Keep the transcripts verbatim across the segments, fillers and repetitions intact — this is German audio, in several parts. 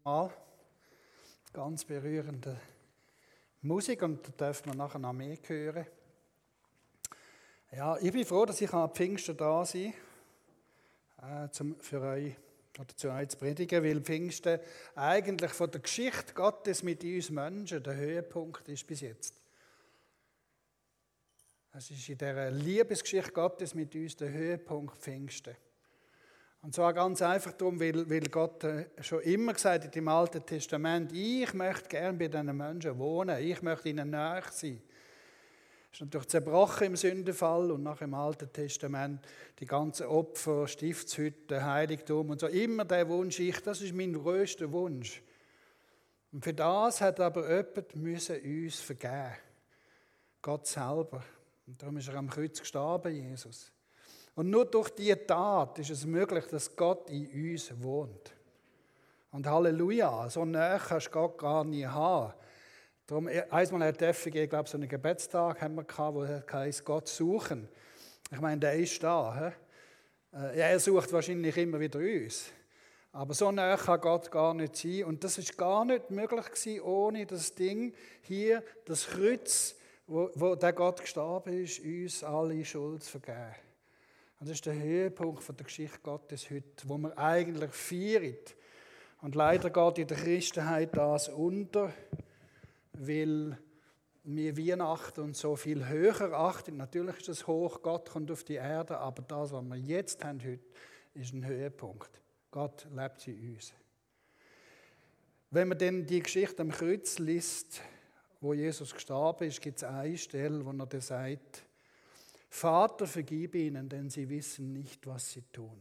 Mal ganz berührende Musik und da dürfen wir nachher noch mehr hören. Ja, ich bin froh, dass ich am Pfingsten da sein kann, äh, zum, für euch oder zu euch zu predigen, weil Pfingsten eigentlich von der Geschichte Gottes mit uns Menschen der Höhepunkt ist bis jetzt. Es ist in dieser Liebesgeschichte Gottes mit uns der Höhepunkt Pfingsten. Und zwar ganz einfach darum, weil, weil Gott schon immer gesagt hat im Alten Testament, ich möchte gerne bei diesen Menschen wohnen, ich möchte ihnen nahe sein. Das ist natürlich zerbrochen im Sündenfall und nach dem Alten Testament die ganzen Opfer, Stiftshütten, Heiligtum und so. Immer der Wunsch, ich, das ist mein grösster Wunsch. Und für das hat aber jemand müssen uns vergeben. Gott selber. Und darum ist er am Kreuz gestorben, Jesus. Und nur durch diese Tat ist es möglich, dass Gott in uns wohnt. Und Halleluja, so nahe kannst du Gott gar nie haben. Darum, einmal hat die F G, glaube ich, so einen Gebetstag haben wir gehabt, wo er heißt, Gott suchen. Ich meine, der ist da. He? Ja, er sucht wahrscheinlich immer wieder uns. Aber so nahe kann Gott gar nicht sein. Und das ist gar nicht möglich gewesen, ohne das Ding hier, das Kreuz, wo, wo der Gott gestorben ist, uns alle Schuld zu vergeben. Und das ist der Höhepunkt von der Geschichte Gottes heute, wo man eigentlich feiert. Und leider geht in der Christenheit das unter, weil wir Weihnachten und so viel höher achten. Natürlich ist es hoch, Gott kommt auf die Erde, aber das, was wir jetzt haben heute, ist ein Höhepunkt. Gott lebt in uns. Wenn man dann die Geschichte am Kreuz liest, wo Jesus gestorben ist, gibt es eine Stelle, wo er dann sagt, Vater, vergib ihnen, denn sie wissen nicht, was sie tun.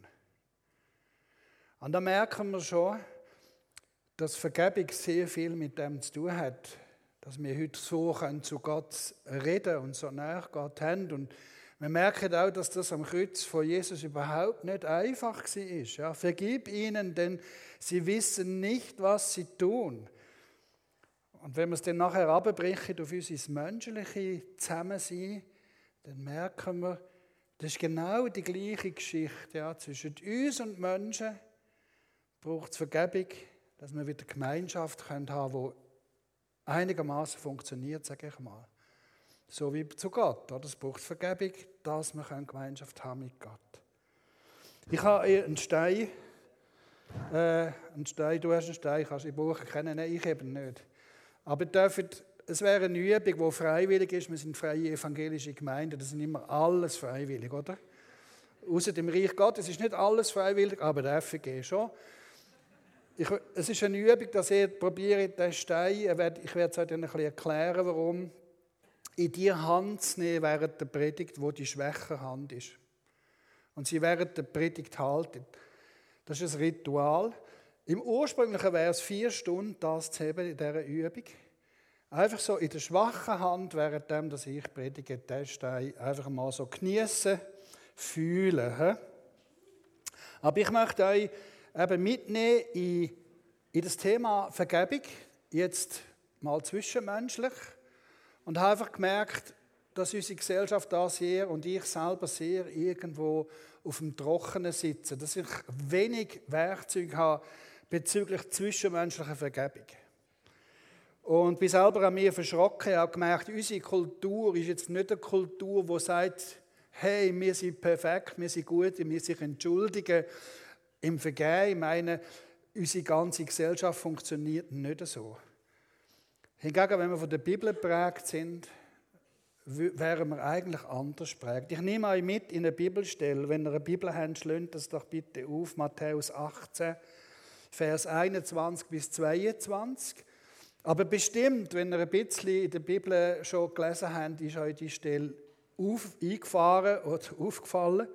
Und da merken wir schon, dass Vergebung sehr viel mit dem zu tun hat, dass wir heute so können zu Gott reden und so nach Gott haben. Und wir merken auch, dass das am Kreuz von Jesus überhaupt nicht einfach war. Ja, vergib ihnen, denn sie wissen nicht, was sie tun. Und wenn wir es dann nachher runterbrechen auf unser menschliche Zusammensein, dann merken wir, das ist genau die gleiche Geschichte. Ja. Zwischen uns und Menschen braucht es Vergebung, dass wir wieder Gemeinschaft haben können, die einigermaßen funktioniert, sage ich mal. So wie zu Gott. Oder? Es braucht Vergebung, dass wir Gemeinschaft haben mit Gott. Ich habe einen Stein. Äh, einen Stein, du hast einen Stein, kannst du in Buch kennen, nein, ich eben nicht. Aber ihr dürft, es wäre eine Übung, die freiwillig ist. Wir sind freie evangelische Gemeinden, das sind immer alles freiwillig, oder? Außer dem Reich Gottes ist nicht alles freiwillig, aber der F G schon. Ich, es ist eine Übung, dass ihr probiert, den Stein, ich werde es euch dann ein bisschen erklären, warum, in die Hand zu nehmen während der Predigt, wo die schwache Hand ist. Und sie während der Predigt halten. Das ist ein Ritual. Im Ursprünglichen wäre es vier Stunden, das zu haben in dieser Übung. Einfach so in der schwachen Hand, während dass ich predige, den Stein einfach mal so geniessen, fühlen. He? Aber ich möchte euch eben mitnehmen in, in das Thema Vergebung, jetzt mal zwischenmenschlich. Und habe einfach gemerkt, dass unsere Gesellschaft da sehr und ich selber sehr irgendwo auf dem Trockenen sitze. Dass ich wenig Werkzeuge habe bezüglich zwischenmenschlicher Vergebung. Und bin selber an mir verschrocken, ich habe gemerkt, unsere Kultur ist jetzt nicht eine Kultur, die sagt, hey, wir sind perfekt, wir sind gut, wir müssen sich entschuldigen. Im Vergehen, ich meine, unsere ganze Gesellschaft funktioniert nicht so. Hingegen, wenn wir von der Bibel geprägt sind, wären wir eigentlich anders geprägt. Ich nehme euch mit in eine Bibelstelle. Wenn ihr eine Bibel habt, schlönt das doch bitte auf, Matthäus achtzehn, Vers einundzwanzig bis zweiundzwanzig. Aber bestimmt, wenn ihr ein bisschen in der Bibel schon gelesen habt, ist euch die Stelle auf, eingefahren oder aufgefallen.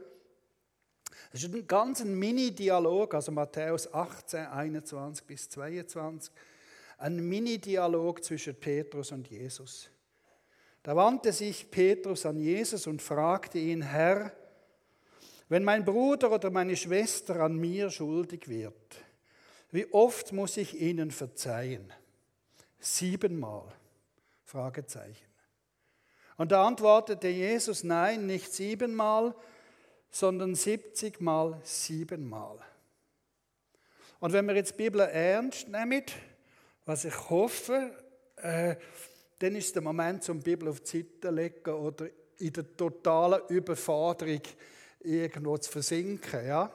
Es ist ein ganz Mini-Dialog, also Matthäus achtzehn, einundzwanzig bis zweiundzwanzig. Ein Mini-Dialog zwischen Petrus und Jesus. Da wandte sich Petrus an Jesus und fragte ihn, Herr, wenn mein Bruder oder meine Schwester an mir schuldig wird, wie oft muss ich ihnen verzeihen? Siebenmal? Fragezeichen. Und da antwortete Jesus, nein, nicht siebenmal, sondern siebzigmal siebenmal. Und wenn wir jetzt die Bibel ernst nehmen, was ich hoffe, äh, dann ist der Moment, um die Bibel auf die Seite zu legen oder in der totalen Überforderung irgendwo zu versinken. Ja?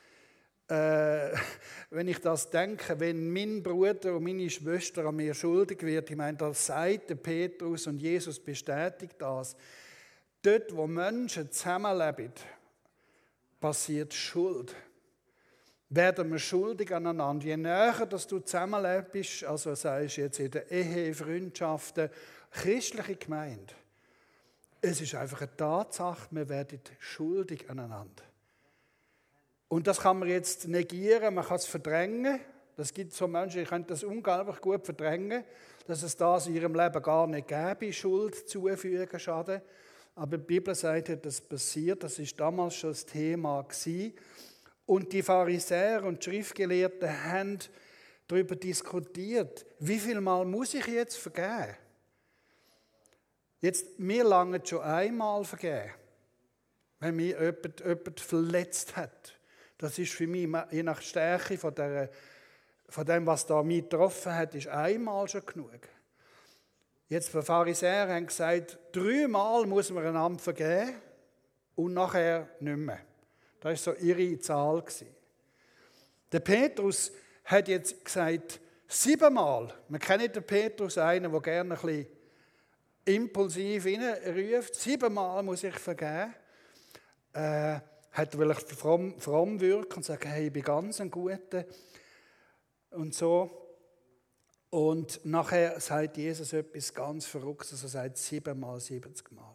Äh, wenn ich das denke, wenn mein Bruder und meine Schwester an mir schuldig wird, ich meine, das sagt der Petrus und Jesus bestätigt das. Dort, wo Menschen zusammenleben, passiert Schuld. Werden wir schuldig aneinander. Je näher, dass du zusammenlebst, also sagst jetzt in der Ehe, Freundschaften, christliche Gemeinde, es ist einfach eine Tatsache, wir werden schuldig aneinander. Und das kann man jetzt negieren, man kann es verdrängen. Es gibt so Menschen, die können das unglaublich gut verdrängen, dass es das in ihrem Leben gar nicht gäbe, Schuld zufügen, Schaden. Aber die Bibel sagt, das passiert, das ist damals schon das Thema gewesen. Und die Pharisäer und die Schriftgelehrten haben darüber diskutiert, wie viel Mal muss ich jetzt vergeben? Jetzt, mir lange schon einmal vergeben, wenn mich jemand, jemand verletzt hat. Das ist für mich, je nach Stärke von, der, von dem, was da mich getroffen hat, ist einmal schon genug. Jetzt, die Pharisäer haben gesagt, dreimal muss man einander vergeben und nachher nicht mehr. Das war so ihre Zahl. Der Petrus hat jetzt gesagt, siebenmal. Man kennt den Petrus, einen, der gerne ein bisschen impulsiv hineinruft. Siebenmal muss ich vergeben. Äh, hat will ich fromm, fromm wirken und sagen, hey, ich bin ganz ein Guter. Und so. Und nachher sagt Jesus etwas ganz Verrücktes. Er sagt siebenmal, siebzig Mal.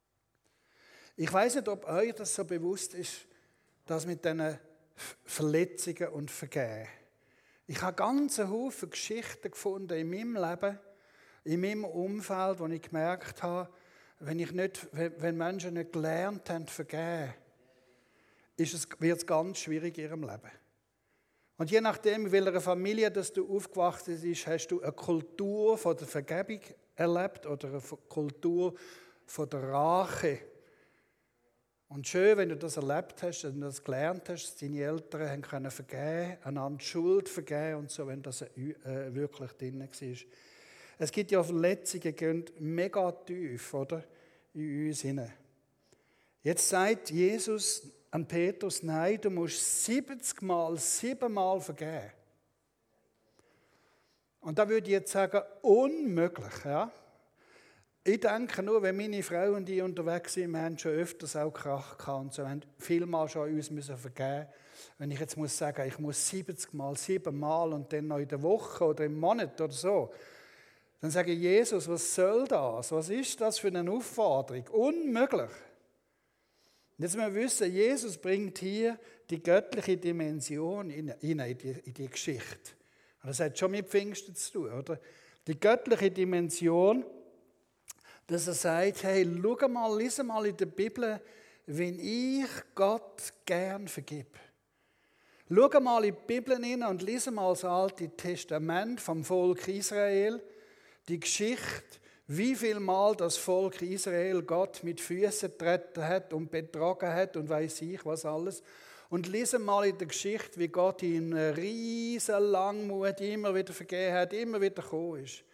Ich weiß nicht, ob euch das so bewusst ist, das mit diesen Verletzungen und Vergehen. Ich habe ganz einen Haufen Geschichten gefunden in meinem Leben, in meinem Umfeld, wo ich gemerkt habe, wenn, ich nicht, wenn Menschen nicht gelernt haben, vergeben, ist es, wird es ganz schwierig in ihrem Leben. Und je nachdem, in welcher Familie dass du aufgewachsen bist, hast du eine Kultur von der Vergebung erlebt oder eine Kultur von der Rache. Und schön, wenn du das erlebt hast, wenn du das gelernt hast, dass deine Eltern haben können vergeben, einander Schuld vergeben und so, wenn das äh, wirklich drin war. Es gibt ja Verletzungen, die gehen mega tief, oder? In uns hinein. Jetzt sagt Jesus an Petrus, nein, du musst siebzig Mal, siebenmal vergeben. Und da würde ich jetzt sagen, unmöglich, ja? Ich denke nur, wenn meine Frau und ich unterwegs sind, wir haben schon öfters auch Krach gehabt und so, wir haben vielmal schon uns müssen vergeben. Wenn ich jetzt muss sagen, ich muss siebzig Mal, sieben Mal und dann noch in der Woche oder im Monat oder so, dann sage ich, Jesus, was soll das? Was ist das für eine Aufforderung? Unmöglich. Jetzt müssen wir wissen, Jesus bringt hier die göttliche Dimension in, in, in, die, in die Geschichte. Und das hat schon mit Pfingsten zu tun, oder? Die göttliche Dimension, dass er sagt, hey, schau mal, lies mal in der Bibel, wenn ich Gott gern vergib. Schau mal in die Bibel hinein und lies mal das Alte Testament vom Volk Israel, die Geschichte, wie viel Mal das Volk Israel Gott mit Füßen getreten hat und betrogen hat und weiss ich was alles. Und lesen mal in der Geschichte, wie Gott in riesen Langmut immer wieder vergeben hat, immer wieder gekommen ist.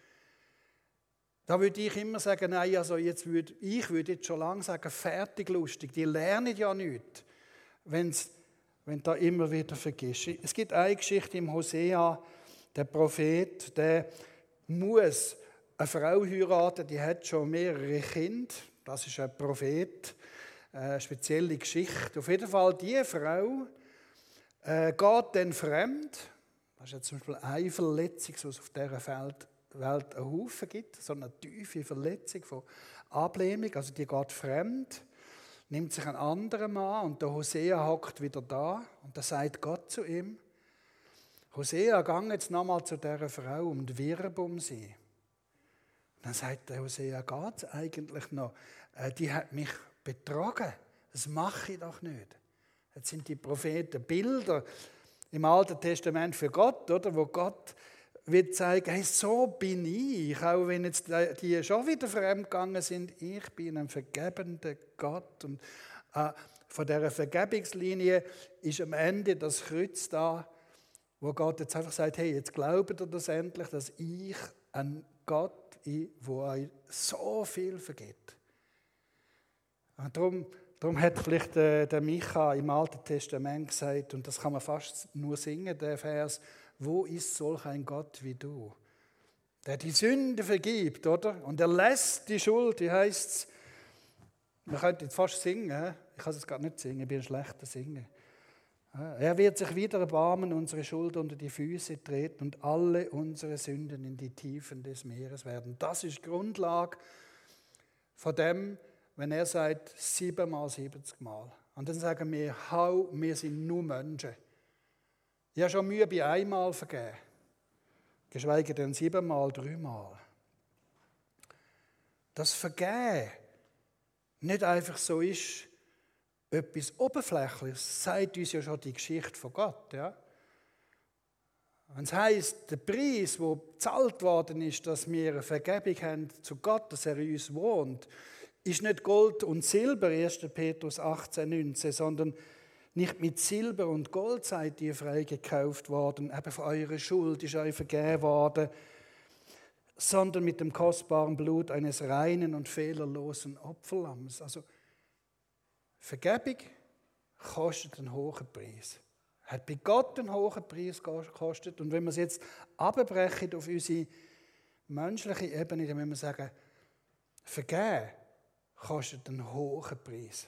Da würde ich immer sagen, nein, also jetzt würde, ich würde jetzt schon lange sagen, fertig lustig. Die lernen ja nichts, wenn's, wenn du da immer wieder vergisst. Es gibt eine Geschichte im Hosea, der Prophet, der muss eine Frau heiraten, die hat schon mehrere Kinder. Das ist ein Prophet, eine spezielle Geschichte. Auf jeden Fall, diese Frau äh, geht dann fremd. Das ist ja zum Beispiel eine Verletzung, die es auf dieser Welt, Welt einen Haufen gibt. So eine tiefe Verletzung von Ablehnung. Also die geht fremd, nimmt sich einen anderen Mann und der Hosea hockt wieder da. Und da sagt Gott zu ihm, Hosea, gang jetzt nochmal zu dieser Frau und wirb um sie. Dann sagt der Hosea, geht es eigentlich noch? Äh, die hat mich betrogen. Das mache ich doch nicht. Jetzt sind die Propheten Bilder im Alten Testament für Gott, oder? Wo Gott will zeigen, hey, so bin ich. Auch wenn jetzt die schon wieder fremdgegangen sind, ich bin ein vergebender Gott. Und äh, von dieser Vergebungslinie ist am Ende das Kreuz da. wo Gott jetzt einfach sagt, hey, jetzt glaubt ihr das endlich, dass ich ein Gott bin, der euch so viel vergibt. Und darum, darum hat vielleicht der, der Micha im Alten Testament gesagt, und das kann man fast nur singen, der Vers, wo ist solch ein Gott wie du? Der die Sünde vergibt, oder? Und er lässt die Schuld, wie heißt es, man könnte jetzt fast singen, ich kann es gar nicht singen, ich bin ein schlechter Singer. Er wird sich wieder erbarmen, unsere Schuld unter die Füße treten und alle unsere Sünden in die Tiefen des Meeres werden. Das ist die Grundlage von dem, wenn er sagt, siebenmal, siebzig Mal. Und dann sagen wir, hau, wir sind nur Menschen. Ich habe schon Mühe bei einmal vergeben, geschweige denn siebenmal, dreimal. Das Vergeben nicht einfach so ist, etwas Oberflächliches, sagt uns ja schon die Geschichte von Gott. Ja? Wenn es heisst, der Preis, der bezahlt worden ist, dass wir eine Vergebung haben zu Gott, dass er in uns wohnt, ist nicht Gold und Silber, erster Petrus achtzehn, neunzehn, sondern nicht mit Silber und Gold seid ihr freigekauft worden, eben von eurer Schuld ist euch vergeben worden, sondern mit dem kostbaren Blut eines reinen und fehlerlosen Opferlamms. Also Vergebung kostet einen hohen Preis. Hat bei Gott einen hohen Preis gekostet. Und wenn wir es jetzt abbrechen auf unsere menschliche Ebene, dann müssen wir sagen, Vergeben kostet einen hohen Preis.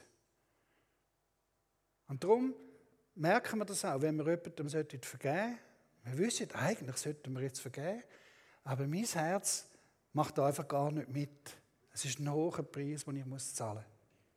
Und darum merken wir das auch, wenn wir jemandem vergeben sollten. Wir wissen, eigentlich sollten wir jetzt vergeben, aber mein Herz macht da einfach gar nicht mit. Es ist ein hoher Preis, den ich zahlen muss.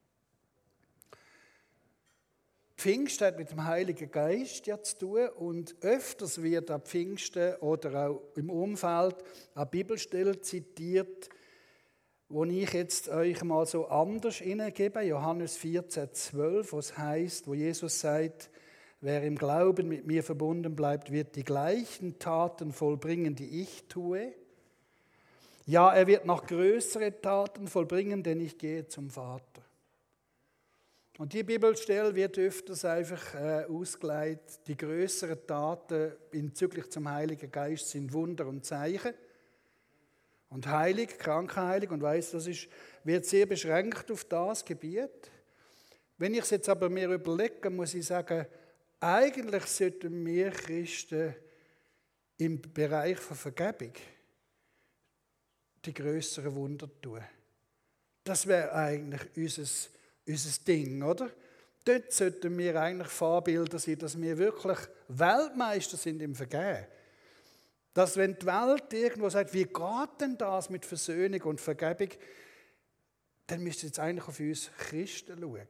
Pfingsten hat mit dem Heiligen Geist ja zu tun und öfters wird an Pfingsten oder auch im Umfeld eine Bibelstelle zitiert, wo ich jetzt euch mal so anders hineingebe, Johannes vierzehn, zwölf, wo es heißt, wo Jesus sagt, wer im Glauben mit mir verbunden bleibt, wird die gleichen Taten vollbringen, die ich tue. Ja, er wird noch größere Taten vollbringen, denn ich gehe zum Vater. Und die Bibelstelle wird öfters einfach äh, ausgelegt, die größeren Taten bezüglich zum Heiligen Geist sind Wunder und Zeichen. Und heilig, krankenheilig, und weiss, das ist, wird sehr beschränkt auf das Gebiet. Wenn ich es jetzt aber mir überlege, muss ich sagen, eigentlich sollten wir Christen im Bereich von Vergebung die grösseren Wunder tun. Das wäre eigentlich unser Unser Ding, oder? Dort sollten wir eigentlich Vorbilder sein, dass wir wirklich Weltmeister sind im Vergeben. Dass wenn die Welt irgendwo sagt, wie geht denn das mit Versöhnung und Vergebung, dann müsst ihr jetzt eigentlich auf uns Christen schauen.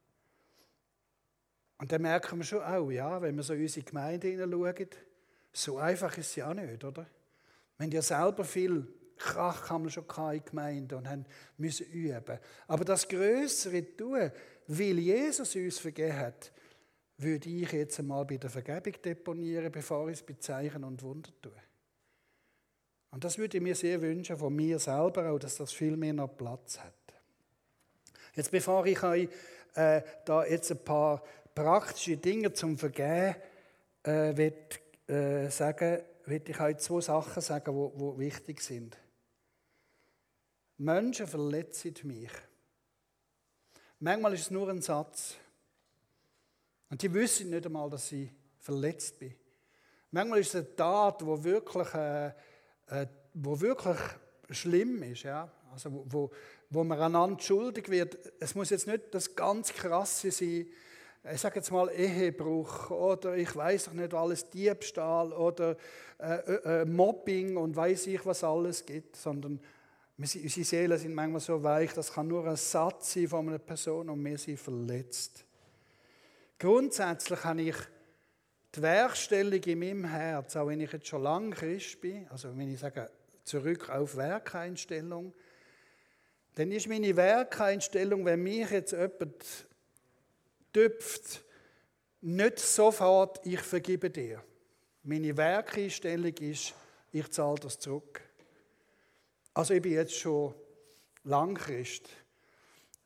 Und dann merken wir schon auch, ja, wenn wir so in unsere Gemeinde hineinschauen, so einfach ist es ja auch nicht, oder? Wir haben ja selber viel Krach haben wir schon in der Gemeinde und haben müssen üben. Aber das Größere tun, weil Jesus uns vergeben hat, würde ich jetzt einmal bei der Vergebung deponieren, bevor ich es bei Zeichen und Wunder tue. Und das würde ich mir sehr wünschen von mir selber auch, dass das viel mehr noch Platz hat. Jetzt, bevor ich euch äh, da jetzt ein paar praktische Dinge zum Vergeben äh, will, äh, sagen, will ich euch zwei Sachen sagen, die wichtig sind. Menschen verletzen mich. Manchmal ist es nur ein Satz. Und die wissen nicht einmal, dass ich verletzt bin. Manchmal ist es eine Tat, die wirklich, äh, äh, wo wirklich schlimm ist. Ja? Also wo, wo, wo man einander schuldig wird. Es muss jetzt nicht das ganz Krasse sein, ich sage jetzt mal Ehebruch oder ich weiß doch nicht alles, Diebstahl oder äh, äh, Mobbing und weiß ich, was alles gibt, sondern unsere Seelen sind manchmal so weich, das kann nur ein Satz sein von einer Person und wir sind verletzt. Grundsätzlich habe ich die Werkstellung in meinem Herz, auch wenn ich jetzt schon lange Christ bin, also wenn ich sage, zurück auf Werkeinstellung, dann ist meine Werkeinstellung, wenn mich jetzt jemand tüpft, nicht sofort, ich vergebe dir. Meine Werkeinstellung ist, ich zahle das zurück. Also ich bin jetzt schon lang Christ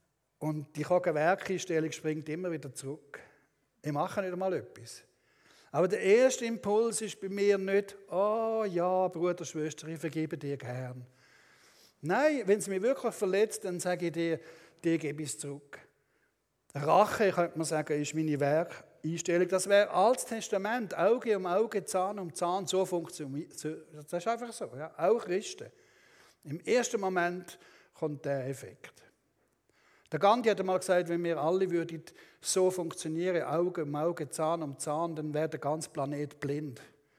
und die Werkeinstellung springt immer wieder zurück. Ich mache nicht einmal etwas. Aber der erste Impuls ist bei mir nicht, oh ja, Bruder, Schwester, ich vergebe dir gern. Nein, wenn es mich wirklich verletzt, dann sage ich dir, dir gebe ich es zurück. Rache, könnte man sagen, ist meine Werkeinstellung. Das wäre Altes Testament, Auge um Auge, Zahn um Zahn, so funktioniert. Das ist einfach so, ja? Auch Christen. Im ersten Moment kommt der Effekt. Der Gandhi hat einmal gesagt, wenn wir alle würden so funktionieren, Auge um Auge, Zahn um Zahn, dann wäre der ganze Planet blind.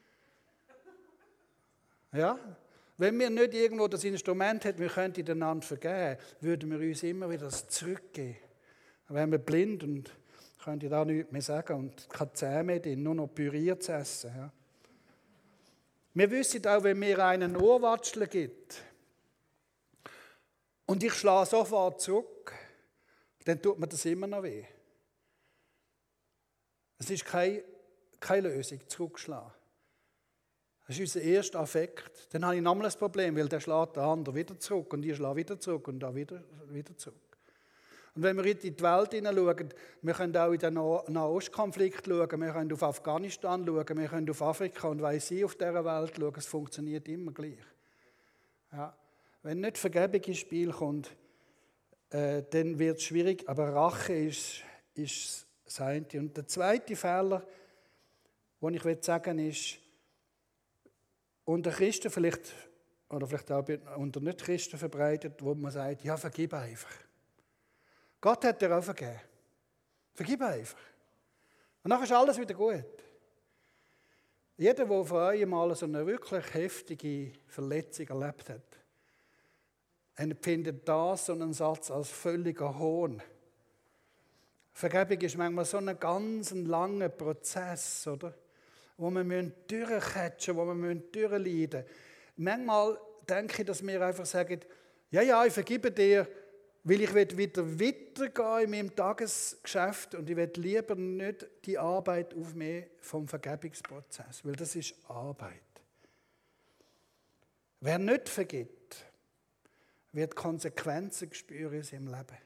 Ja? Wenn wir nicht irgendwo das Instrument hätten, wir könnten einander vergeben, würden wir uns immer wieder das zurückgeben. Dann wären wir blind und könnten da nichts mehr sagen und keine Zähne mehr drin, nur noch püriert zu essen. Ja? Wir wissen auch, wenn mir einen Ohrwatschel gibt und ich schlage sofort zurück, dann tut mir das immer noch weh. Es ist keine, keine Lösung, zurückschlagen. Das ist unser erster Affekt. Dann habe ich nochmal ein Problem, weil der schlägt der andere wieder zurück und ich schlage wieder zurück und da wieder, wieder zurück. Und wenn wir in die Welt hineinschauen, wir können auch in den Nahostkonflikt schauen, wir können auf Afghanistan schauen, wir können auf Afrika und weiss ich auf dieser Welt schauen, es funktioniert immer gleich. Ja. Wenn nicht Vergebung ins Spiel kommt, äh, dann wird es schwierig, aber Rache ist, ist das eine. Und der zweite Fehler, den ich sagen will, ist, unter Christen vielleicht, oder vielleicht auch unter Nicht-Christen verbreitet, wo man sagt, ja, vergib einfach. Gott hat dir auch vergeben. Vergib einfach. Und dann ist alles wieder gut. Jeder, der von euch mal so eine wirklich heftige Verletzung erlebt hat, empfindet das, so einen Satz, als völliger Hohn. Vergebung ist manchmal so ein ganz langer Prozess, oder? Wo wir durchcatchen, wo wir durchleiden müssen. Manchmal denke ich, dass wir einfach sagen, ja, ja, ich vergebe dir, weil ich wieder weitergehen in meinem Tagesgeschäft und ich will lieber nicht die Arbeit aufnehmen vom Vergebungsprozess, weil das ist Arbeit. Wer nicht vergibt, wird Konsequenzen spüren in seinem Leben.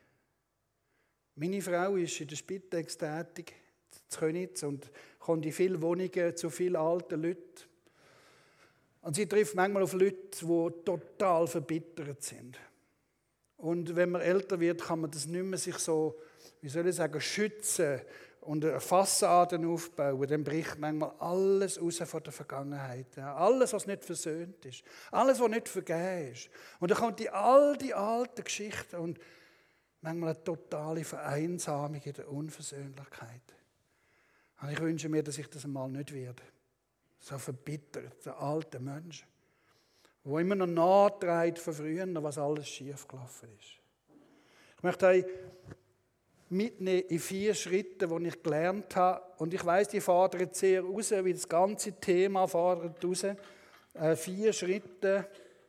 Meine Frau ist in der Spitex tätig, in Königs, und kommt in viele Wohnungen zu vielen alten Leuten. Und sie trifft manchmal auf Leute, die total verbittert sind. Und wenn man älter wird, kann man das nicht mehr sich so, wie soll ich sagen, schützen und Fassaden aufbauen. Dann bricht manchmal alles raus von der Vergangenheit. Ja, alles, was nicht versöhnt ist. Alles, was nicht vergeben ist. Und dann kommt die all die alten Geschichten und manchmal eine totale Vereinsamung in der Unversöhnlichkeit. Und ich wünsche mir, dass ich das einmal nicht werde. So verbittert, der alte Mensch, wo immer noch nachträgt von früher, was alles schiefgelaufen ist. Ich möchte euch mitnehmen in vier Schritte, die ich gelernt habe. Und ich weiss, die fordern sehr raus, wie das ganze Thema fordert raus. Äh, vier Schritte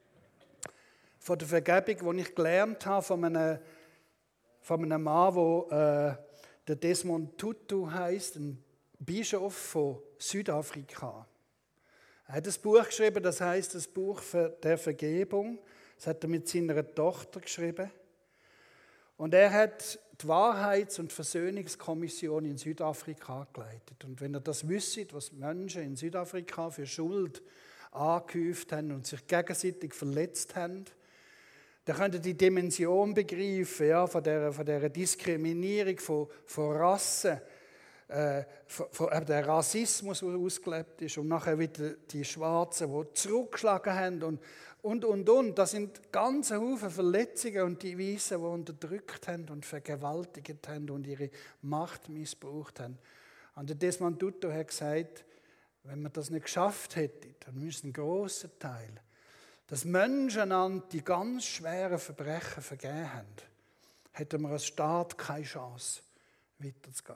von der Vergebung, die ich gelernt habe von einem, von einem Mann, der äh, der Desmond Tutu heisst, ein Bischof von Südafrika. Er hat ein Buch geschrieben, das heisst das Buch der Vergebung. Das hat er mit seiner Tochter geschrieben. Und er hat die Wahrheits- und Versöhnungskommission in Südafrika geleitet. Und wenn ihr das wisst, was Menschen in Südafrika für Schuld angehäuft haben und sich gegenseitig verletzt haben, dann könnt ihr die Dimension begreifen, ja, von dieser von der Diskriminierung von, von Rassen, äh, von, von der Rassismus, der ausgelebt ist, und nachher wieder die Schwarzen, die zurückgeschlagen haben und und, und, und. Das sind ganze Haufen Verletzungen und die Weißen, die unterdrückt haben und vergewaltigt haben und ihre Macht missbraucht haben. Und der Desmond Tutu hat gesagt, wenn man das nicht geschafft hätte, dann müssen ein grosser Teil, dass Menschen an die ganz schweren Verbrechen vergeben haben, hätten wir als Staat keine Chance, weiterzugehen.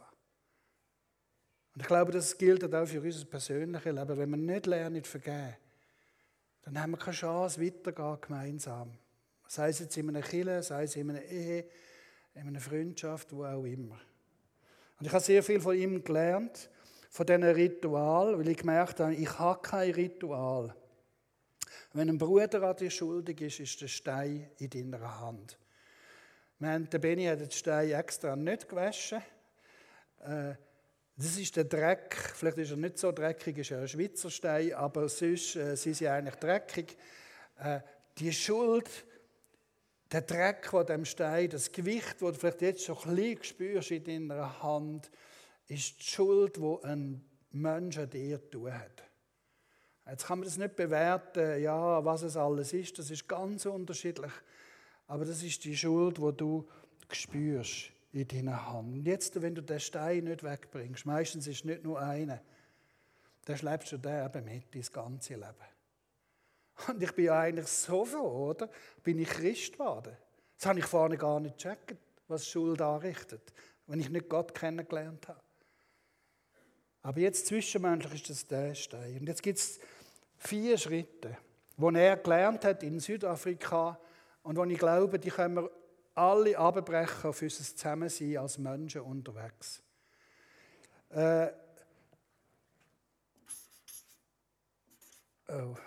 Und ich glaube, das gilt auch für unser persönliches Leben. Wenn wir nicht lernen zu vergeben, dann haben wir keine Chance, weiterzugehen gemeinsam. Sei es jetzt in einer Kirche, sei es in einer Ehe, in einer Freundschaft, wo auch immer. Und ich habe sehr viel von ihm gelernt, von diesen Ritual, weil ich gemerkt habe, ich habe kein Ritual. Wenn ein Bruder an dir schuldig ist, ist der Stein in deiner Hand. Wir haben, der Benni hat den Stein extra nicht gewaschen. Äh, Das ist der Dreck, vielleicht ist er nicht so dreckig, ist er ein Schweizer Stein, aber sonst äh, sind sie eigentlich dreckig. Äh, die Schuld, der Dreck von dem Stein, das Gewicht, das du vielleicht jetzt schon ein bisschen spürst in deiner Hand, ist die Schuld, die ein Mensch an dir tun hat. Jetzt kann man das nicht bewerten, ja, was es alles ist, das ist ganz unterschiedlich. Aber das ist die Schuld, die du spürst in deiner Hand. Und jetzt, wenn du den Stein nicht wegbringst, meistens ist es nicht nur einer, dann schleppst du den eben mit dein ganze Leben. Und ich bin ja eigentlich so froh, oder? Bin ich Christ geworden. Das habe ich vorne gar nicht gecheckt, was Schuld anrichtet, wenn ich nicht Gott kennengelernt habe. Aber jetzt zwischenmenschlich ist das der Stein. Und jetzt gibt es vier Schritte, die er gelernt hat in Südafrika und wo ich glaube, die können wir alle abbrechen auf unser Zusammensein als Menschen unterwegs. Äh, oh.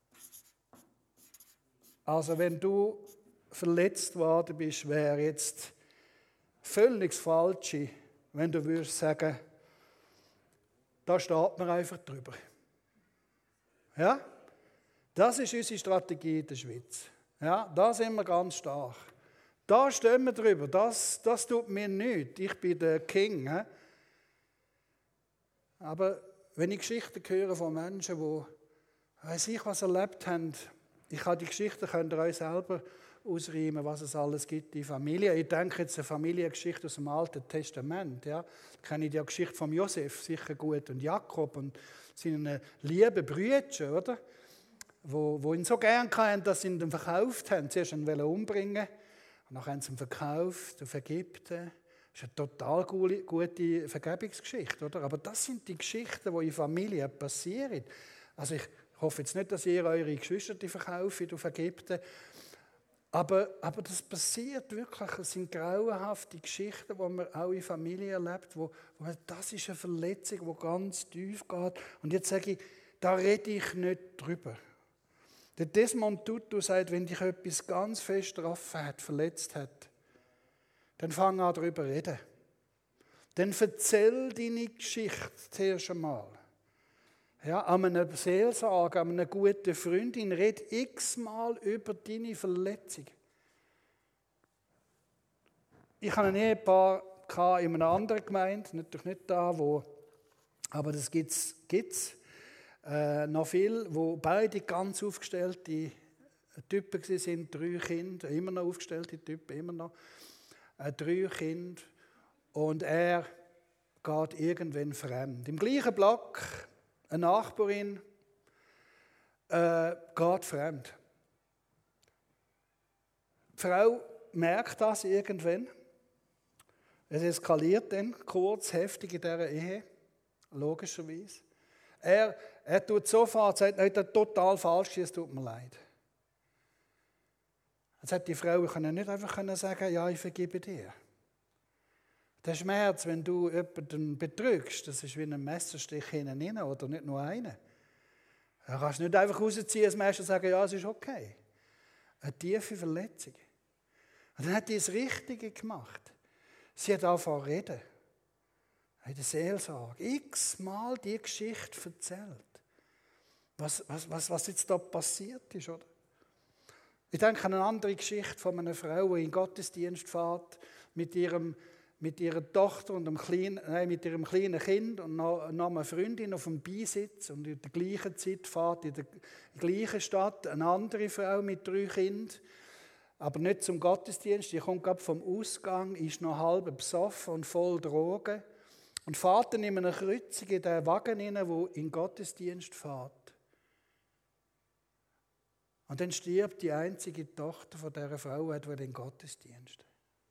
Also wenn du verletzt worden bist, wäre jetzt völlig das Falsche, wenn du würdest sagen, da steht man einfach drüber. Ja? Das ist unsere Strategie in der Schweiz. Ja, da sind wir ganz stark. Da stehen wir drüber. Das, das tut mir nichts. Ich bin der King. He? Aber wenn ich Geschichten höre von Menschen, die, weiss ich, was erlebt haben, ich kann die Geschichten, könnt ihr euch selber ausreimen, was es alles gibt in Familien. Ich denke jetzt eine Familiengeschichte aus dem Alten Testament. Ja. Da kenne ich die Geschichte von Josef sicher gut und Jakob und seinen lieben Brüder, oder? Wo, wo ihn so gern hatten, dass sie ihn verkauft haben. Zuerst ihn umbringen und dann haben sie ihn verkauft auf Ägypten. Das ist eine total gute Vergebungsgeschichte, oder? Aber das sind die Geschichten, die in Familien passieren. Also ich hoffe jetzt nicht, dass ihr eure Geschwister verkauft auf Ägypten. Aber, aber das passiert wirklich. Es sind grauenhafte Geschichten, die man auch in Familien erlebt, wo, wo man, das ist eine Verletzung, die ganz tief geht. Und jetzt sage ich, da rede ich nicht drüber. Der Desmond Tutu sagt, wenn dich etwas ganz fest getroffen hat, verletzt hat, dann fang an darüber zu reden. Dann erzähl deine Geschichte zuerst einmal. Ja, an einer Seelsorge, an einer guten Freundin, red x-mal über deine Verletzung. Ich hatte ein Ehepaar in einer anderen Gemeinde, natürlich nicht da, wo, aber das gibt es äh, noch viel, wo beide ganz aufgestellte Typen waren, drei Kinder, immer noch aufgestellte Typen, immer noch, äh, drei Kinder. Und er geht irgendwann fremd. Im gleichen Block, eine Nachbarin äh, geht fremd. Die Frau merkt das irgendwann. Es eskaliert dann kurz, heftig in dieser Ehe, logischerweise. Er, er tut sofort, sagt, nein, das ist total falsch, es tut mir leid. Jetzt hat die Frau nicht einfach sagen, ja, ich vergebe dir. Der Schmerz, wenn du jemanden betrügst, das ist wie ein Messerstich hinein oder nicht nur einen. Da kannst du nicht einfach rausziehen als Messer und sagen, ja, es ist okay. Eine tiefe Verletzung. Und dann hat die das Richtige gemacht. Sie hat angefangen zu reden. In der Seelsorge. X-mal die Geschichte erzählt. Was, was, was, was jetzt da passiert ist, oder? Ich denke an eine andere Geschichte von einer Frau, die in den Gottesdienst fährt, mit ihrem mit ihrer Tochter und einem kleinen, nein, mit ihrem kleinen Kind und noch, noch eine Freundin auf dem Beisitz und in der gleichen Zeit fährt in der gleichen Stadt eine andere Frau mit drei Kindern, aber nicht zum Gottesdienst. Die kommt gerade vom Ausgang, ist noch halb besoffen und voll Drogen und fährt dann in einer Kreuzung in den Wagen rein, der in den Gottesdienst fährt. Und dann stirbt die einzige Tochter von dieser Frau, die in den Gottesdienst.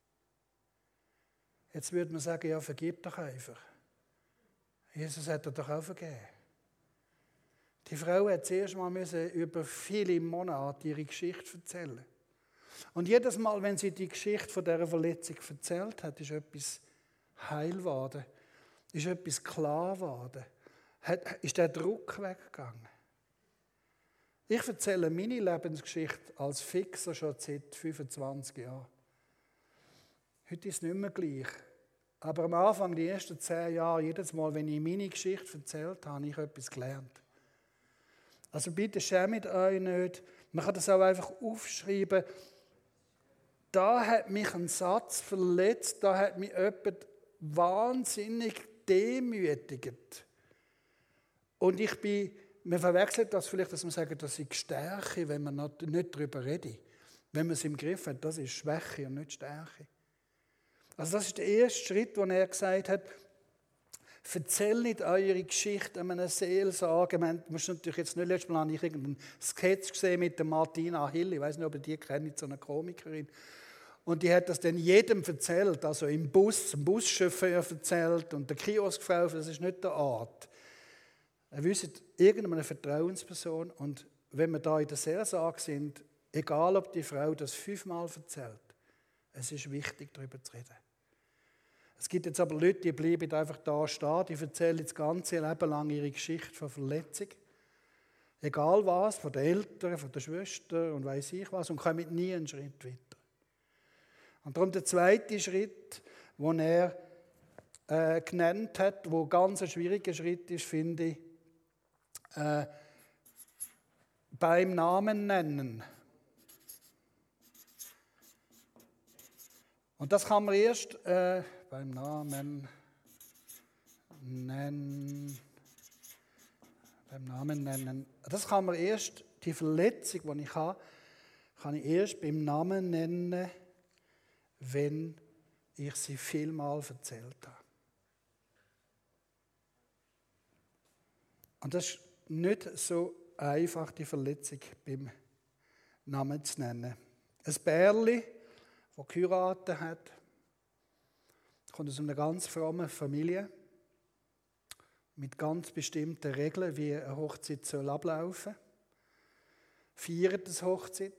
Jetzt würde man sagen, ja, vergib doch einfach. Jesus hat er doch auch vergeben. Die Frau hat zuerst mal müssen über viele Monate ihre Geschichte erzählen. Und jedes Mal, wenn sie die Geschichte von dieser Verletzung erzählt hat, ist etwas heil geworden, ist etwas klar geworden, ist der Druck weggegangen. Ich erzähle meine Lebensgeschichte als Fixer schon seit fünfundzwanzig Jahren. Heute ist es nicht mehr gleich. Aber am Anfang, die ersten zehn Jahre, jedes Mal, wenn ich meine Geschichte erzählt habe, habe ich etwas gelernt. Also bitte schämt euch nicht. Man kann das auch einfach aufschreiben. Da hat mich ein Satz verletzt, da hat mich jemand wahnsinnig demütigt. Und ich bin, man verwechselt das vielleicht, dass man sagt, das ist Stärke, wenn man nicht darüber redet. Wenn man es im Griff hat, das ist Schwäche und nicht Stärke. Also das ist der erste Schritt, wo er gesagt hat, erzähl nicht eure Geschichte an einer Seelsorge. Man muss natürlich jetzt nicht, letztes Mal habe ich irgendeinen Sketch gesehen mit der Martina Hill, ich weiß nicht, ob ihr die kennt, so eine Komikerin. Und die hat das dann jedem erzählt, also im Bus, dem Buschauffeur erzählt und der Kioskfrau, das ist nicht der Art. Ihr wisst, irgendeine Vertrauensperson, und wenn wir da in der Seelsorge sind, egal ob die Frau das fünfmal erzählt, es ist wichtig, darüber zu reden. Es gibt jetzt aber Leute, die bleiben einfach da stehen, die erzählen das ganze Leben lang ihre Geschichte von Verletzung. Egal was, von den Eltern, von der Schwester und weiss ich was, und kommen nie einen Schritt weiter. Und darum der zweite Schritt, den er äh, genannt hat, wo ganz ein schwieriger Schritt ist, finde ich, äh, beim Namen nennen. Und das kann man erst äh, beim Namen nennen. Beim Namen nennen. Das kann man erst, die Verletzung, die ich habe, kann ich erst beim Namen nennen, wenn ich sie vielmal erzählt habe. Und das ist nicht so einfach, die Verletzung beim Namen zu nennen. Ein Bärli, das geheiratet hat, kommt aus einer ganz frommen Familie mit ganz bestimmten Regeln, wie eine Hochzeit soll ablaufen soll. Feiert das Hochzeit.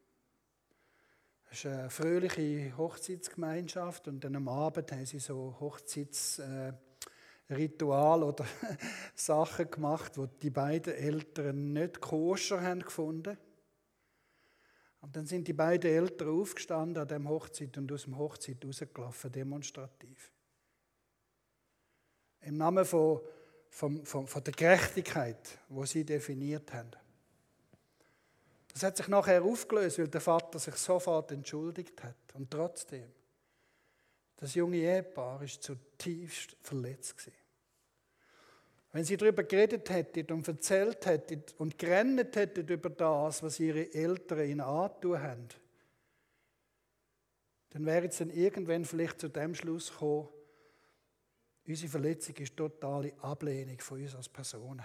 Es ist eine fröhliche Hochzeitsgemeinschaft und dann am Abend haben sie so Hochzeitsritual oder Sachen gemacht, die die beiden Eltern nicht koscher haben gefunden. Und dann sind die beiden Eltern aufgestanden an dem Hochzeit und aus dem Hochzeit rausgelaufen, demonstrativ. Im Namen von, von, von, von der Gerechtigkeit, die sie definiert haben. Das hat sich nachher aufgelöst, weil der Vater sich sofort entschuldigt hat. Und trotzdem, das junge Ehepaar war zutiefst verletzt gewesen. Wenn sie darüber geredet hätten und erzählt hätten und gerannt hätten über das, was ihre Eltern ihnen angetan haben, dann wären sie dann irgendwann vielleicht zu dem Schluss gekommen, unsere Verletzung ist totale Ablehnung von uns als Personen.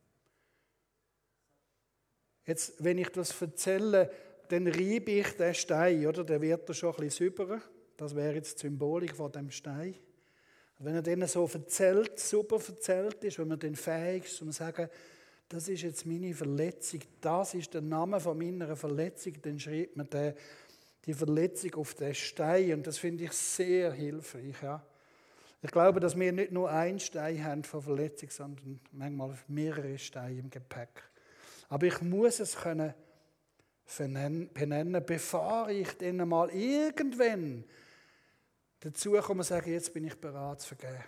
Jetzt, wenn ich das erzähle, dann reibe ich den Stein, oder? Der wird da schon ein bisschen sauberer. Das wäre jetzt die Symbolik von dem Stein. Und wenn er dann so erzählt, super erzählt ist, wenn man dann fähig ist, um zu sagen, das ist jetzt meine Verletzung, das ist der Name von meiner Verletzung, dann schreibt man den, die Verletzung auf den Stein. Und das finde ich sehr hilfreich. Ja. Ich glaube, dass wir nicht nur einen Stein haben von Verletzung, sondern manchmal mehrere Steine im Gepäck. Aber ich muss es können benennen, bevor ich dann mal irgendwann dazu komme und sage, jetzt bin ich bereit zu vergeben.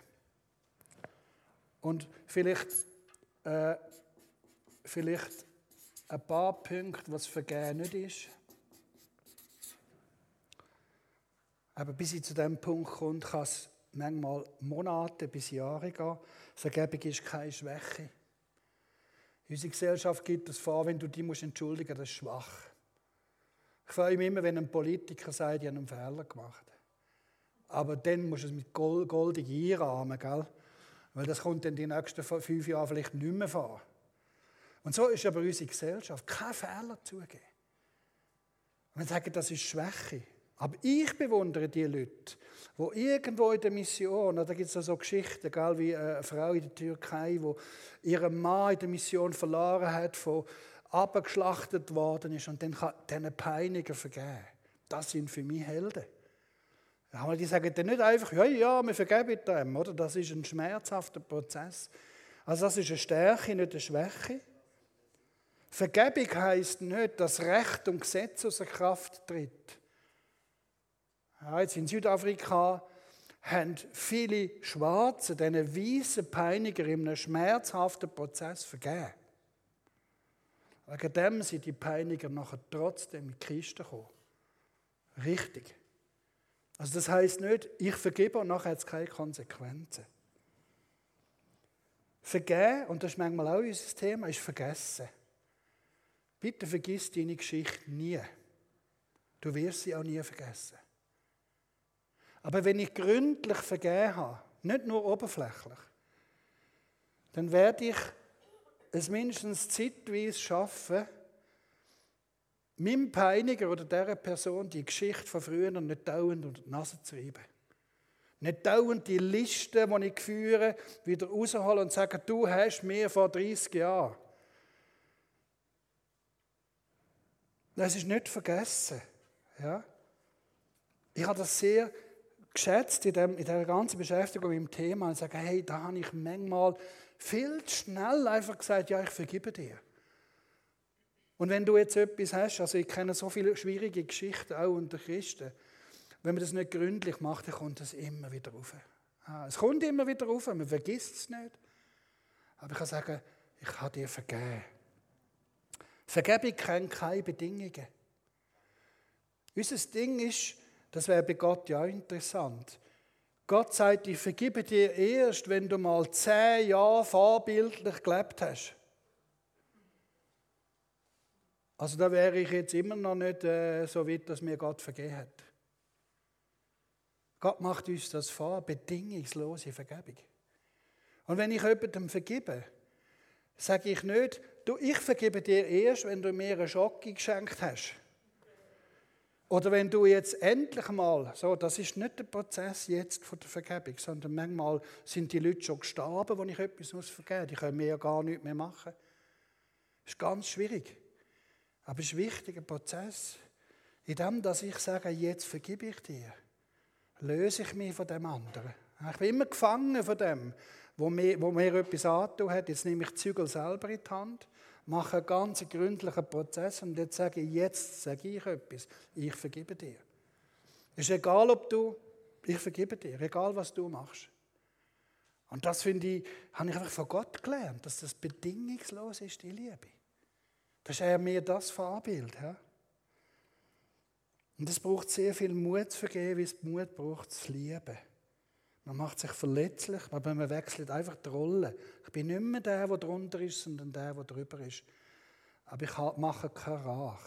Und vielleicht, äh, vielleicht ein paar Punkte, was Vergeben nicht ist. Aber bis ich zu diesem Punkt komme, kann es manchmal Monate bis Jahre gehen. Vergebung ist keine Schwäche. Unsere Gesellschaft gibt es vor, wenn du dich entschuldigen musst, das ist schwach. Ich freue mich immer, wenn ein Politiker sagt, ich habe einen Fehler gemacht. Aber dann musst du es mit Gold, goldig einrahmen, gell? Weil das kommt dann die nächsten fünf Jahre vielleicht nicht mehr vor. Und so ist aber unsere Gesellschaft. Kein Fehler zugeben. Und wir sagen, das ist Schwäche. Aber ich bewundere die Leute, die irgendwo in der Mission, da gibt es so Geschichten, gell, wie eine Frau in der Türkei, die ihren Mann in der Mission verloren hat, von abgeschlachtet worden ist und dann kann diesen Peiniger vergeben. Das sind für mich Helden. Aber die sagen dann nicht einfach, ja, ja, wir vergeben dem, oder? Das ist ein schmerzhafter Prozess. Also das ist eine Stärke, nicht eine Schwäche. Vergebung heisst nicht, dass Recht und Gesetz aus der Kraft tritt. Ja, jetzt in Südafrika haben viele Schwarze, diesen weißen Peiniger in einem schmerzhaften Prozess vergeben. Wegen dem sind die Peiniger nachher trotzdem in Christen gekommen. Richtig. Also das heisst nicht, ich vergebe und nachher hat es keine Konsequenzen. Vergeben, und das ist manchmal auch unser Thema, ist vergessen. Bitte vergiss deine Geschichte nie. Du wirst sie auch nie vergessen. Aber wenn ich gründlich vergeben habe, nicht nur oberflächlich, dann werde ich es mindestens zeitweise schaffen, meinem Peiniger oder dieser Person die Geschichte von früher nicht dauernd unter die Nase zu reiben. Nicht dauernd die Liste, die ich führe, wieder rausholen und sagen, du hast mir vor dreißig Jahren. Das ist nicht vergessen. Ja? Ich habe das sehr geschätzt in, dem, in dieser ganzen Beschäftigung mit dem Thema und sage, hey, da habe ich manchmal viel zu schnell einfach gesagt, ja, ich vergebe dir. Und wenn du jetzt etwas hast, also ich kenne so viele schwierige Geschichten auch unter Christen, wenn man das nicht gründlich macht, dann kommt das immer wieder rauf. Ah, es kommt immer wieder rauf, man vergisst es nicht. Aber ich kann sagen, ich habe dir vergeben. Vergebung kennt keine Bedingungen. Unser Ding ist, das wäre bei Gott ja auch interessant. Gott sagt, ich vergebe dir erst, wenn du mal zehn Jahre vorbildlich gelebt hast. Also da wäre ich jetzt immer noch nicht äh, so weit, dass mir Gott vergeben hat. Gott macht uns das vor, bedingungslose Vergebung. Und wenn ich jemandem vergebe, sage ich nicht, du, ich vergebe dir erst, wenn du mir eine Schocke geschenkt hast. Oder wenn du jetzt endlich mal, so, das ist nicht der Prozess jetzt von der Vergebung, sondern manchmal sind die Leute schon gestorben, wo ich etwas muss vergeben. Die können mir ja gar nichts mehr machen. Das ist ganz schwierig. Aber es ist ein wichtiger Prozess. In dem, dass ich sage, jetzt vergebe ich dir, löse ich mich von dem anderen. Ich bin immer gefangen von dem, wo mir, wo mir etwas angetan hat. Jetzt nehme ich die Zügel selber in die Hand, mache einen ganz gründlichen Prozess und jetzt sage ich, jetzt sage ich etwas, ich vergebe dir. Es ist egal, ob du, ich vergebe dir, egal was du machst. Und das finde ich, habe ich einfach von Gott gelernt, dass das bedingungslos ist, die Liebe. Das ist er mir das Vorbild. Ja? Und es braucht sehr viel Mut zu vergeben, wie es Mut braucht zu lieben. Man macht sich verletzlich, aber man wechselt einfach die Rolle. Ich bin nicht mehr der, der drunter ist, sondern der, der drüber ist. Aber ich mache keinen Rach.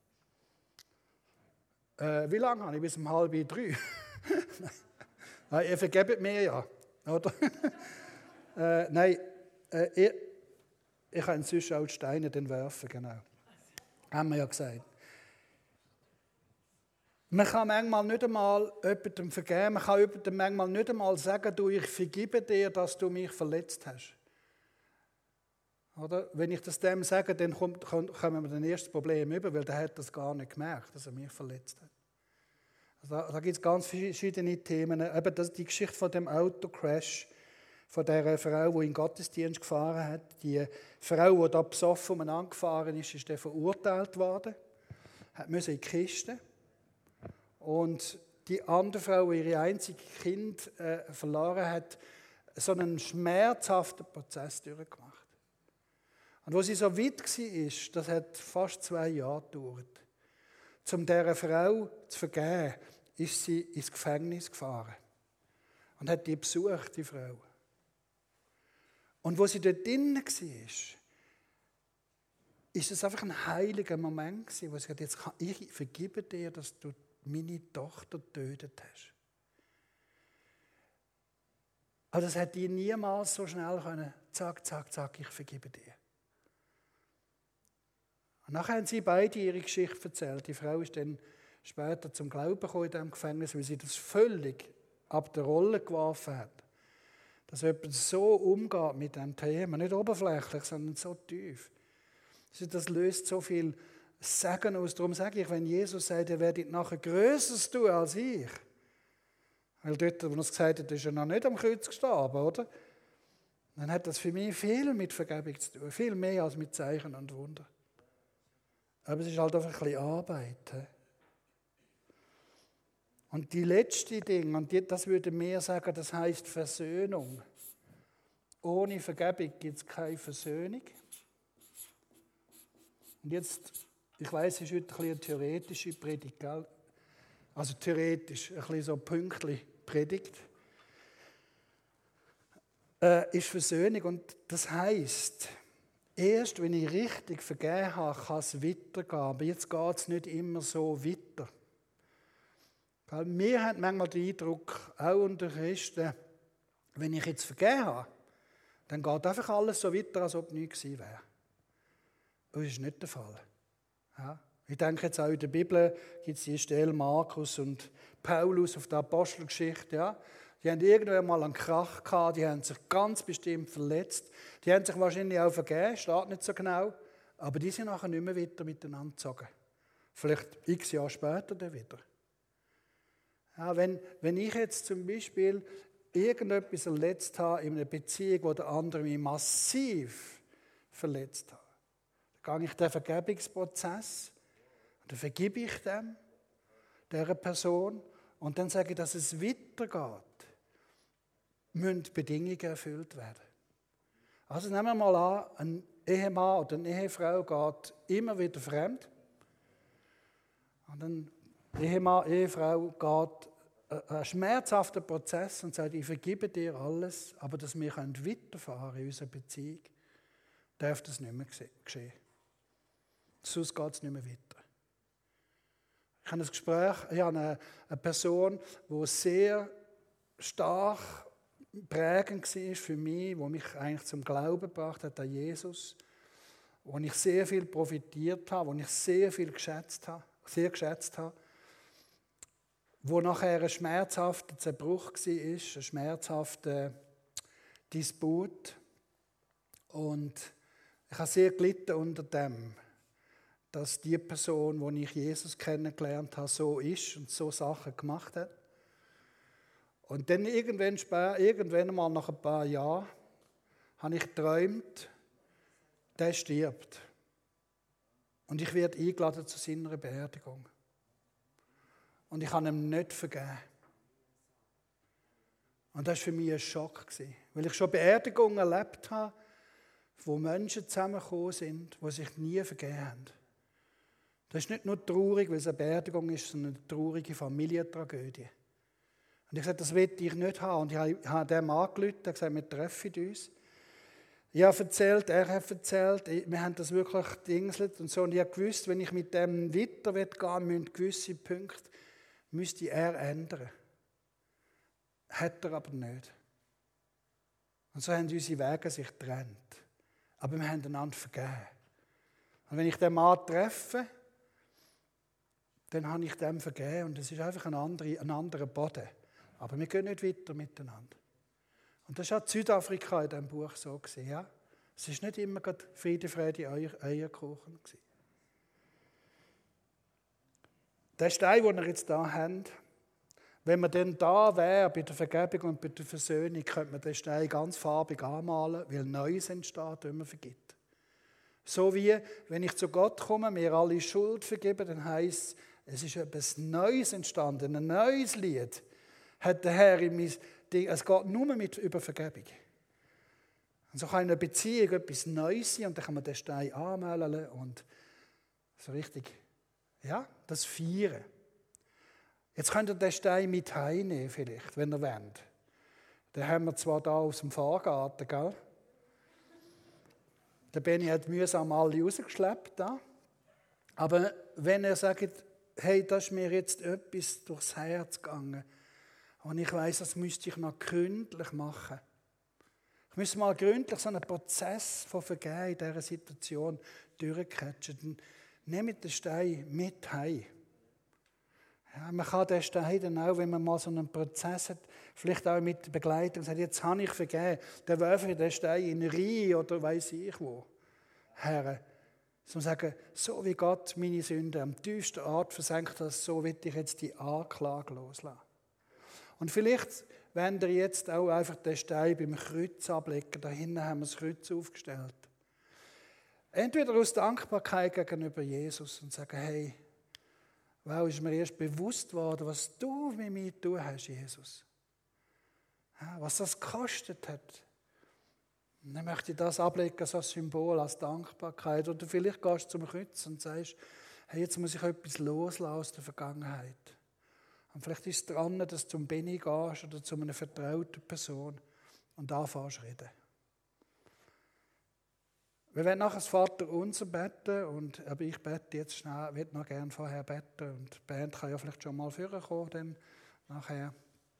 Äh, wie lange habe ich? Bis um halb drei? Nein, ihr vergebt mir ja, oder? äh, nein, äh, ihr, ich kann sonst auch die Steine dann werfen, genau. Haben wir ja gesagt. Man kann manchmal nicht einmal jemandem vergeben, man kann jemandem manchmal nicht einmal sagen, du, ich vergebe dir, dass du mich verletzt hast. Oder? Wenn ich das dem sage, dann kommt, kommen wir dann erst das Problem über, weil der hat das gar nicht gemerkt, dass er mich verletzt hat. Also da da gibt es ganz verschiedene Themen. Eben das, die Geschichte von dem Autocrash, von der Frau, die in den Gottesdienst gefahren hat. Die Frau, die da besoffen umeinander gefahren ist, ist dann verurteilt worden, hat müssen in die Kiste. Und die andere Frau, die ihr einziges Kind äh, verloren hat, so einen schmerzhaften Prozess durchgemacht. Und wo sie so weit war, das hat fast zwei Jahre gedauert. Um dieser Frau zu vergeben, ist sie ins Gefängnis gefahren und hat die besucht, die Frau. Und wo sie dort drin war, ist es einfach ein heiliger Moment gewesen, wo sie gesagt hat, jetzt kann ich vergebe dir, dass du meine Tochter getötet hast. Aber das hätte ich niemals so schnell können. Zack, zack, zack, ich vergebe dir. Und nachher haben sie beide ihre Geschichte erzählt. Die Frau ist dann später zum Glauben gekommen in diesem Gefängnis, weil sie das völlig ab der Rolle geworfen hat. Dass jemand so umgeht mit diesem Thema, nicht oberflächlich, sondern so tief. Das löst so viel Segen aus. Darum sage ich, wenn Jesus sagt, ihr werdet nachher Größeres tun als ich. Weil dort, wo er es gesagt hat, ist er noch nicht am Kreuz gestorben, oder? Dann hat das für mich viel mit Vergebung zu tun. Viel mehr als mit Zeichen und Wunder. Aber es ist halt einfach ein bisschen Arbeit. He? Und die letzte Ding, und die, das würde mehr sagen, das heißt Versöhnung. Ohne Vergebung gibt es keine Versöhnung. Und jetzt, ich weiss, es ist heute ein bisschen eine theoretische Predigt, gell? Also theoretisch, ein bisschen so pünktlich Predigt. Äh, ist Versöhnung. Und das heisst, erst wenn ich richtig vergeben habe, kann es weitergehen. Aber jetzt geht es nicht immer so weiter. Wir haben manchmal den Eindruck, auch unter Christen, wenn ich jetzt vergeben habe, dann geht einfach alles so weiter, als ob nichts gewesen wäre. Das ist nicht der Fall. Ja. Ich denke jetzt auch in der Bibel gibt es die Stelle Markus und Paulus auf der Apostelgeschichte. Ja. Die haben irgendwann mal einen Krach gehabt, die haben sich ganz bestimmt verletzt. Die haben sich wahrscheinlich auch vergeben, steht nicht so genau. Aber die sind nachher nicht mehr weiter miteinander gezogen. Vielleicht x Jahre später dann wieder. Ja, wenn, wenn ich jetzt zum Beispiel irgendetwas verletzt habe in einer Beziehung, wo der andere mich massiv verletzt hat, dann gehe ich den Vergebungsprozess, dann vergebe ich dem, dieser Person, und dann sage ich, dass es weitergeht, müssen Bedingungen erfüllt werden. Also nehmen wir mal an, ein Ehemann oder eine Ehefrau geht immer wieder fremd. Und ein Ehemann, Ehefrau geht einen schmerzhaften Prozess und sagt, ich vergebe dir alles, aber dass wir weiterfahren in unserer Beziehung, darf das nicht mehr geschehen. Sonst geht es nicht mehr weiter. Ich habe ein Gespräch, ich habe eine, eine Person, die sehr stark prägend war für mich, die mich eigentlich zum Glauben gebracht hat an Jesus, wo ich sehr viel profitiert habe, wo ich sehr viel geschätzt habe, sehr geschätzt habe, wo nachher ein schmerzhafter Zerbruch war, ein schmerzhafter Disput. Und ich habe sehr gelitten unter dem, dass die Person, wo ich Jesus kennengelernt habe, so ist und so Sachen gemacht hat. Und dann irgendwann, irgendwann mal nach ein paar Jahren habe ich geträumt, der stirbt. Und ich werde eingeladen zu seiner Beerdigung. Und ich habe ihm nicht vergeben. Und das war für mich ein Schock, weil ich schon Beerdigungen erlebt habe, wo Menschen zusammengekommen sind, die sich nie vergeben haben. Das ist nicht nur traurig, weil es eine Beerdigung ist, sondern eine traurige Familientragödie. Und ich habe gesagt, das will ich nicht haben. Und ich habe dem angerufen, er hat gesagt, wir treffen uns. Ich habe erzählt, er hat erzählt, wir haben das wirklich gedingselt und so. Und ich habe gewusst, wenn ich mit dem weitergehen will, müssen gewisse Punkte, müsste er ändern. Hat er aber nicht. Und so haben unsere Wege sich getrennt. Aber wir haben einander vergeben. Und wenn ich den Mann treffe, dann habe ich dem vergeben und es ist einfach ein anderer, ein anderer Boden. Aber wir gehen nicht weiter miteinander. Und das war auch in Südafrika in diesem Buch so gewesen, ja. Es war nicht immer Friede, Freude, Eierkuchen gewesen. Der Stein, den wir jetzt hier haben, wenn man dann da wäre bei der Vergebung und bei der Versöhnung, könnte man den Stein ganz farbig anmalen, weil Neues entsteht, wenn man vergibt. So wie, wenn ich zu Gott komme, mir alle Schuld vergebe, dann heisst es, es ist etwas Neues entstanden, ein neues Lied hat der Herr in mein Ding. Es geht nur mit über Vergebung. Und so kann in einer Beziehung etwas Neues sein und dann kann man den Stein anmalen und so richtig, ja, das feiern. Jetzt könnt ihr den Stein mit heimnehmen vielleicht, wenn ihr wollt. Den haben wir zwar da aus dem Vorgarten, gell? Der Benni hat mühsam alle rausgeschleppt da. Aber wenn er sagt, hey, das ist mir jetzt etwas durchs Herz gegangen und ich weiss, das müsste ich noch gründlich machen. Ich müsste mal gründlich so einen Prozess von Vergehen in dieser Situation durchcatchen. Dann nehmt den Stein mit heim. Ja, man kann den Stein dann auch, wenn man mal so einen Prozess hat, vielleicht auch mit der Begleitung sagt, jetzt habe ich vergeben, dann werfe ich den Stein in den Rhein oder weiss ich wo. Herr, so sagen, so wie Gott meine Sünde am tiefsten Ort versenkt hat, so will ich jetzt die Anklage loslassen. Und vielleicht wollen wir jetzt auch einfach den Stein beim Kreuz ablegen. Da hinten haben wir das Kreuz aufgestellt. Entweder aus Dankbarkeit gegenüber Jesus und sagen, hey, Wow, ist mir erst bewusst worden, was du mit mir zu tun hast, Jesus. Ja, was das gekostet hat. Und dann möchte ich das ablegen als ein Symbol, als Dankbarkeit. Oder vielleicht gehst du zum Kreuz und sagst, hey, jetzt muss ich etwas loslassen aus der Vergangenheit. Und vielleicht ist es dran, dass du zum Benni gehst oder zu einer vertrauten Person und anfängst zu reden. Wir werden nachher das Vaterunser beten, und, aber ich bete jetzt schnell, ich würde noch gerne vorher beten, und die Band kann ja vielleicht schon mal vorkommen, dann nachher.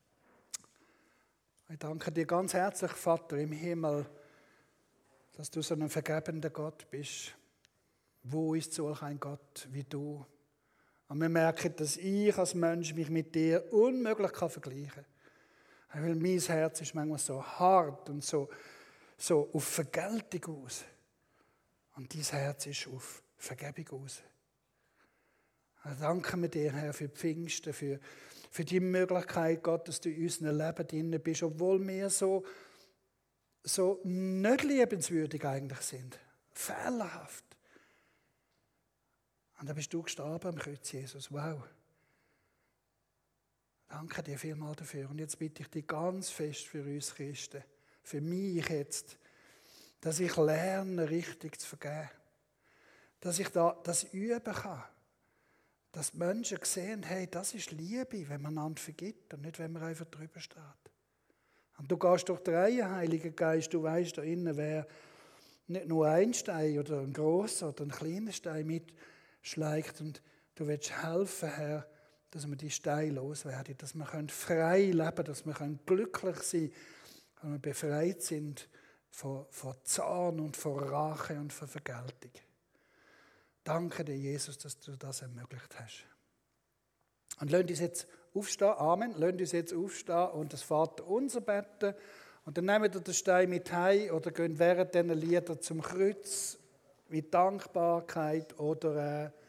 Ich danke dir ganz herzlich, Vater im Himmel, dass du so ein vergebender Gott bist. Wo ist solch ein Gott wie du? Und wir merken, dass ich als Mensch mich mit dir unmöglich vergleichen kann. Weil mein Herz ist manchmal so hart und so, so auf Vergeltung aus. Und dein Herz ist auf Vergebung aus. Also danken wir dir, Herr, für die Pfingsten, für, für die Möglichkeit, Gott, dass du in unserem Leben drin bist, obwohl wir so, so nicht liebenswürdig eigentlich sind. Fehlerhaft. Und da bist du gestorben am Kreuz, Jesus. Wow. Danke dir vielmals dafür. Und jetzt bitte ich dich ganz fest für uns Christen, für mich jetzt, dass ich lerne, richtig zu vergeben. Dass ich da, das üben kann. Dass Menschen sehen, hey, das ist Liebe, wenn man einander vergibt und nicht, wenn man einfach drüber steht. Und du gehst durch die Reihe, Heiliger Geist, du weißt da innen, wer nicht nur ein Stein oder ein grosser oder ein kleiner Stein mitschlägt. Und du willst helfen, Herr, dass wir die Steine loswerden, dass wir frei leben können, dass wir glücklich sein können, dass wir befreit sind Von, von Zorn und von Rache und von Vergeltung. Danke dir, Jesus, dass du das ermöglicht hast. Und lasst uns jetzt aufstehen, Amen, lasst uns jetzt aufstehen und das Vaterunser beten. Und dann nehmt ihr den Stein mit heim oder geht während diesen Liedern zum Kreuz mit Dankbarkeit oder äh,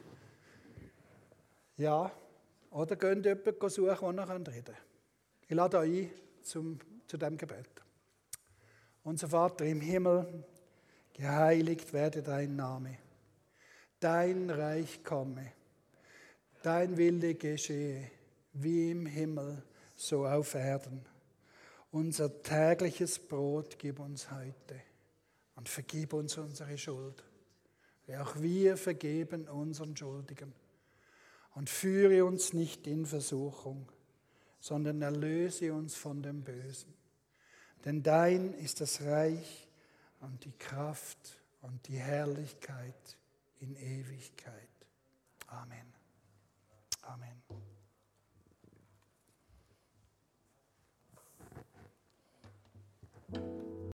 ja, oder geht jemanden suchen, der noch reden kann. Ich lade euch ein zum, zu diesem Gebet. Unser Vater im Himmel, geheiligt werde dein Name. Dein Reich komme. Dein Wille geschehe, wie im Himmel, so auf Erden. Unser tägliches Brot gib uns heute und vergib uns unsere Schuld, wie auch wir vergeben unseren Schuldigen. Und führe uns nicht in Versuchung, sondern erlöse uns von dem Bösen. Denn dein ist das Reich und die Kraft und die Herrlichkeit in Ewigkeit. Amen. Amen.